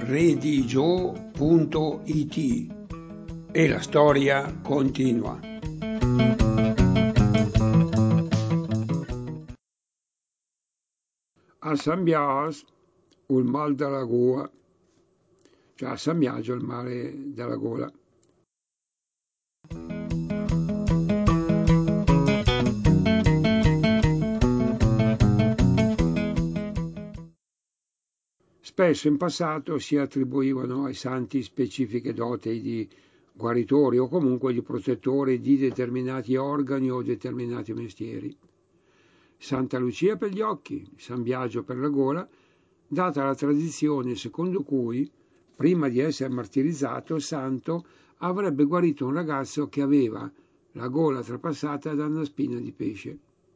www.redigio.it e la storia continua. A San Bias il mal della gola, cioè a San Biagio il male della gola. Spesso in passato si attribuivano ai santi specifiche doti di guaritori o comunque di protettori di determinati organi o determinati mestieri. Santa Lucia per gli occhi, San Biagio per la gola, data la tradizione secondo cui, prima di essere martirizzato, il santo avrebbe guarito un ragazzo che aveva la gola trapassata da una spina di pesce.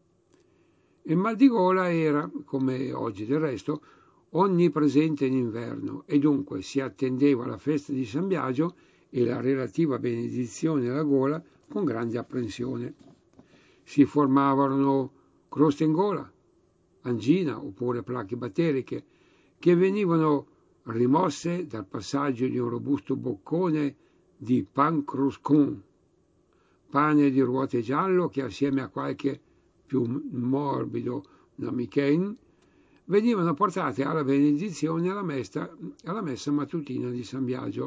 Il mal di gola era, come oggi del resto, onnipresente in inverno e dunque si attendeva la festa di San Biagio e la relativa benedizione alla gola con grande apprensione. Si formavano croste in gola, angina oppure placche batteriche che venivano rimosse dal passaggio di un robusto boccone di pan cruscon, pane di ruote giallo che assieme a qualche più morbido namichein venivano portate alla benedizione alla messa mattutina di San Biagio.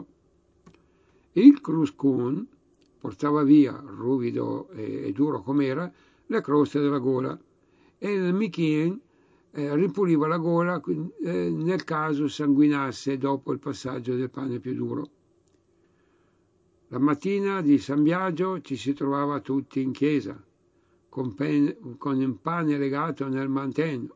Il cruscun portava via, ruvido e duro com'era, le croste della gola e il michien ripuliva la gola nel caso sanguinasse dopo il passaggio del pane più duro. La mattina di San Biagio ci si trovava tutti in chiesa, con il pane legato nel manten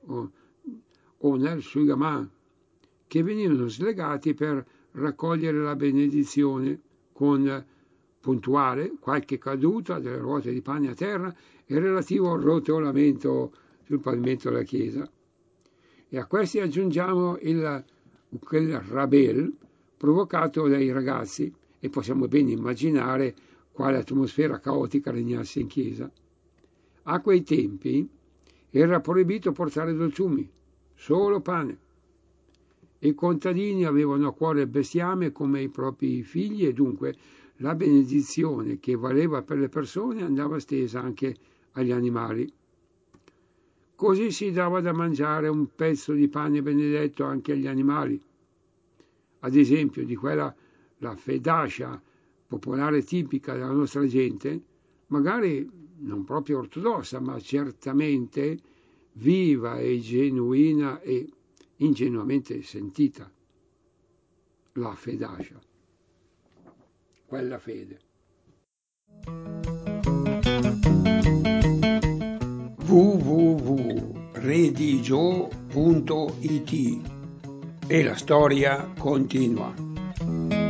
o nel suigaman, che venivano slegati per raccogliere la benedizione con puntuale qualche caduta delle ruote di pane a terra e relativo rotolamento sul pavimento della chiesa. E a questi aggiungiamo quel rabel provocato dai ragazzi e possiamo ben immaginare quale atmosfera caotica regnasse in chiesa. A quei tempi era proibito portare dolciumi, solo pane. I contadini avevano a cuore il bestiame come i propri figli e dunque la benedizione che valeva per le persone andava stesa anche agli animali. Così si dava da mangiare un pezzo di pane benedetto anche agli animali. Ad esempio di quella la fedascia popolare tipica della nostra gente, magari non proprio ortodossa, ma certamente viva e genuina e ingenuamente sentita, la fedascia, quella fede. www.redigio.it e la storia continua.